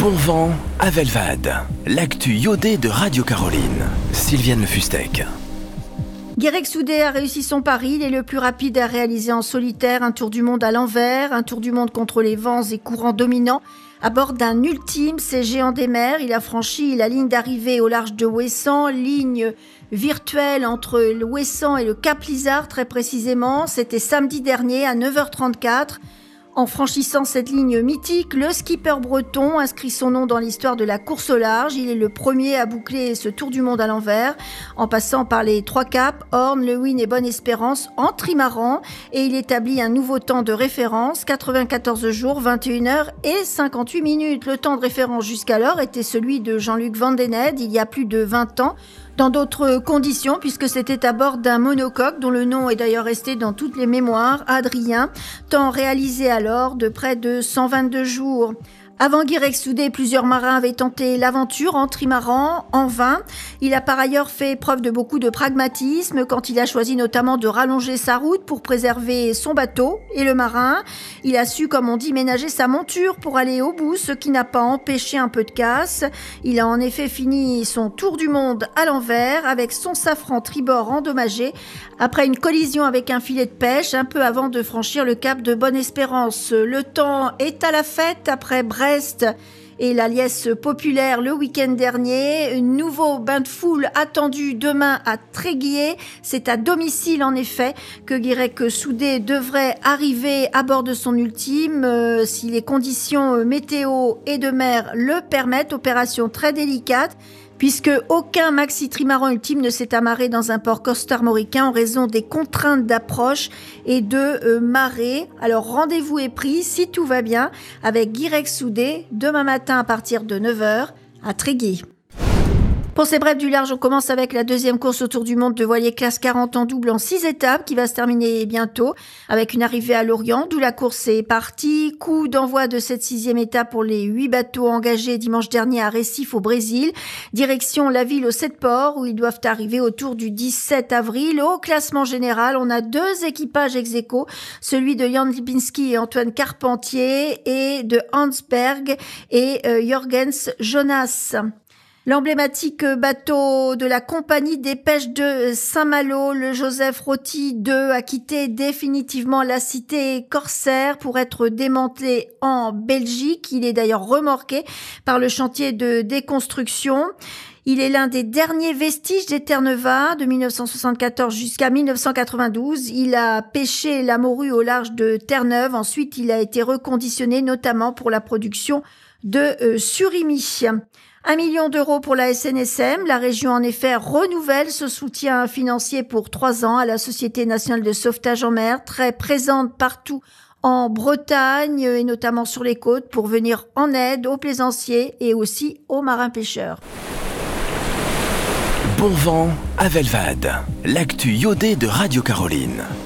Bon vent à Velvad, l'actu iodée de Radio Caroline. Sylviane Le Fustec. Guirec Soudé a réussi son pari. Il est le plus rapide à réaliser en solitaire un tour du monde à l'envers, un tour du monde contre les vents et courants dominants. À bord d'un ultime, ces géants des mers, il a franchi la ligne d'arrivée au large de Ouessant, ligne virtuelle entre le Ouessant et le Cap Lizard très précisément. C'était samedi dernier à 9h34. En franchissant cette ligne mythique, le skipper breton inscrit son nom dans l'histoire de la course au large. Il est le premier à boucler ce tour du monde à l'envers, en passant par les trois caps, Horn, Lewin et Bonne-Espérance, en trimaran. Et il établit un nouveau temps de référence, 94 jours, 21 heures et 58 minutes. Le temps de référence jusqu'alors était celui de Jean-Luc Van Den Heede, il y a plus de 20 ans. Dans d'autres conditions, puisque c'était à bord d'un monocoque dont le nom est d'ailleurs resté dans toutes les mémoires, Adrien, temps réalisé alors de près de 122 jours. Avant Guirec Soudé, plusieurs marins avaient tenté l'aventure en trimaran, en vain. Il a par ailleurs fait preuve de beaucoup de pragmatisme quand il a choisi notamment de rallonger sa route pour préserver son bateau et le marin. Il a su, comme on dit, ménager sa monture pour aller au bout, ce qui n'a pas empêché un peu de casse. Il a en effet fini son tour du monde à l'envers avec son safran tribord endommagé après une collision avec un filet de pêche un peu avant de franchir le cap de Bonne-Espérance. Le temps est à la fête après Brest et la liesse populaire le week-end dernier. Un nouveau bain de foule attendu demain à Tréguier. C'est à domicile en effet que Guirec Soudé devrait arriver à bord de son ultime si les conditions météo et de mer le permettent. Opération très délicate, puisque aucun maxi trimaran ultime ne s'est amarré dans un port costarmoricain en raison des contraintes d'approche et de marée. Alors rendez-vous est pris, si tout va bien, avec Guirec Soudé demain matin à partir de 9h à Tréguier. Pour ces brefs du large, on commence avec la deuxième course autour du monde de voilier classe 40 en double en 6 étapes qui va se terminer bientôt avec une arrivée à Lorient d'où la course est partie. Coup d'envoi de cette 6e étape pour les 8 bateaux engagés dimanche dernier à Recife au Brésil. Direction la ville aux 7 ports où ils doivent arriver autour du 17 avril. Au classement général, on a 2 équipages ex-aequo, celui de Jan Lipinski et Antoine Carpentier et de Hans Berg et Jorgens Jonas. L'emblématique bateau de la compagnie des pêches de Saint-Malo, le Joseph Roty II, a quitté définitivement la cité corsaire pour être démantelé en Belgique. Il est d'ailleurs remorqué par le chantier de déconstruction. Il est l'un des derniers vestiges des Terre-Neuve de 1974 jusqu'à 1992. Il a pêché la morue au large de Terre-Neuve. Ensuite, il a été reconditionné notamment pour la production de surimi. 1 million d'euros pour la SNSM. La région, en effet, renouvelle ce soutien financier pour 3 ans à la Société nationale de sauvetage en mer, très présente partout en Bretagne et notamment sur les côtes pour venir en aide aux plaisanciers et aussi aux marins-pêcheurs. Bon vent à Velvad, l'actu iodée de Radio Caroline.